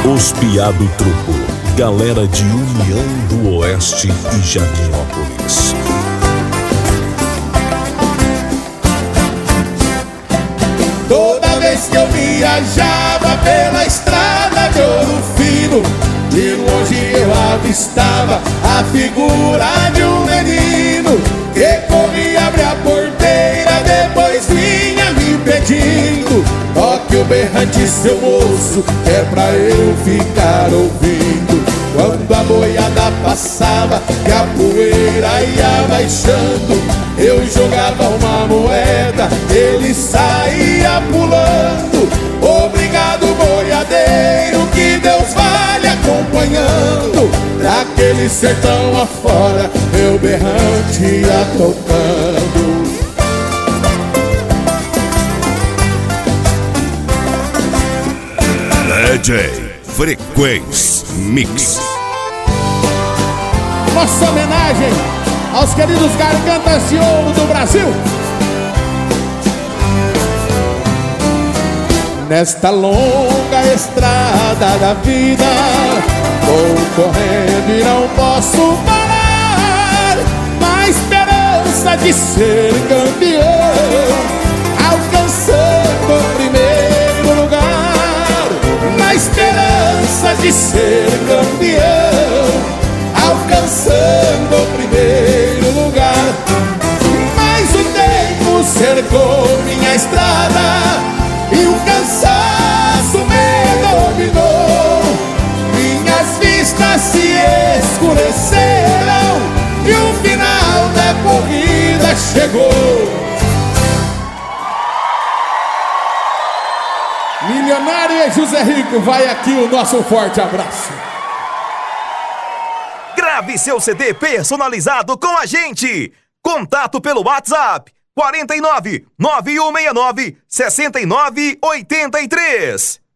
Os Piá do Truco, galera de União do Oeste e Jardinópolis. Toda vez que eu viajava pela estrada de Ouro Fino, de longe eu avistava a figura de um menino que corria, abria a porteira, depois vinha me pedindo: toque o berrante, seu moço, que é pra eu ficar ouvindo. Quando a boiada passava, que a poeira ia baixando, eu jogava uma moeda, ele saía pulando. Obrigado, boiadeiro, que Deus vai lhe acompanhando. Daquele sertão afora, meu berrante ia tocando. DJ Frequência Mix. Nossa homenagem aos queridos gargantas de ouro do Brasil. Nesta longa estrada da vida, vou correndo e não posso parar, na esperança de ser campeão, alcançando o primeiro lugar. Na esperança de ser campeão, alcançando o primeiro lugar. Mas o tempo cercou minha estrada e o cansaço me dominou. Minhas vistas se escureceram e o final da corrida chegou. Milionário e José Rico, vai aqui o nosso forte abraço. Grave seu CD personalizado com a gente. Contato pelo WhatsApp 49 9169 6983.